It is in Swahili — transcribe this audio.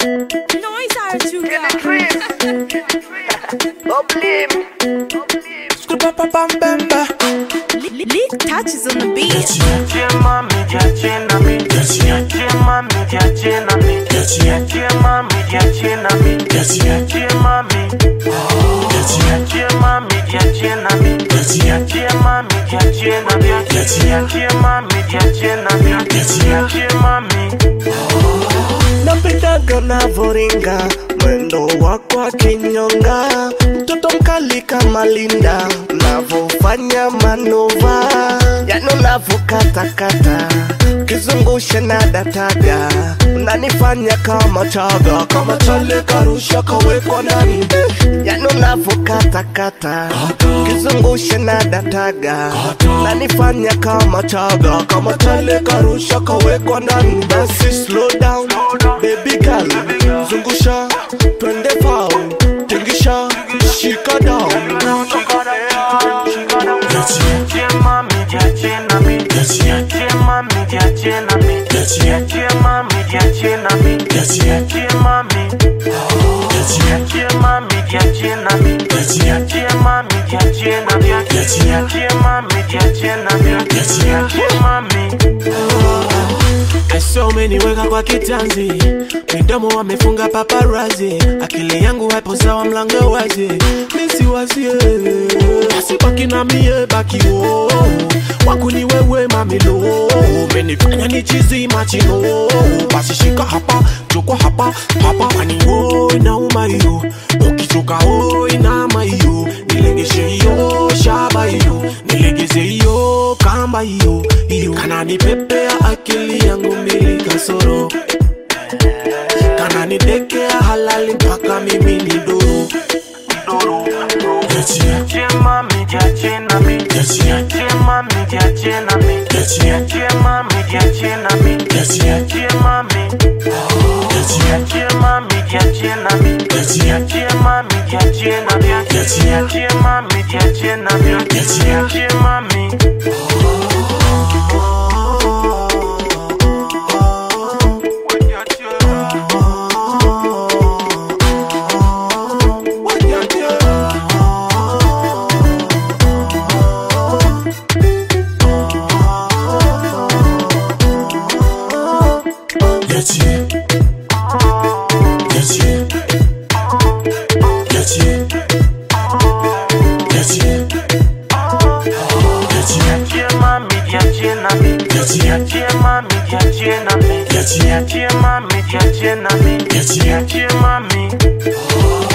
Noise are too loud. Lit touches on the beat. Napendaga unavoringa, mwendo wako wa kinyonga, mtoto mkali kama Linda, unavofanya manova, yani unavokatakata, kizungushe na dataga, unanifanya kama chaga, kama chale karusha kawekwa ndani, yani unavokatakata, kizungushe na dataga, unanifanya kama chaga, kama chale karusha kawekwa ndani. Basi slow down, baby girl, zungusha, twende foul, tingisha, shika down. So many weka kwa kitanzi, midomo wamefunga paparazzi, akili yangu haipo sawa, mlango wazi, misi wazie, basi baki na mie baki wo, wangu ni wewe mamilo, menifanya ni chizi machino, basi shika hapa, chukua hapa, hapa, wani wo inauma iyo, ukichoka ho inama iyo, nilegeshe iyo, shaba iyo, nilegeze iyo, kamba iyo, kana nipepea akili yangu mbili kasoro, kana nidekea halali mpaka mimi ni doro. Mami,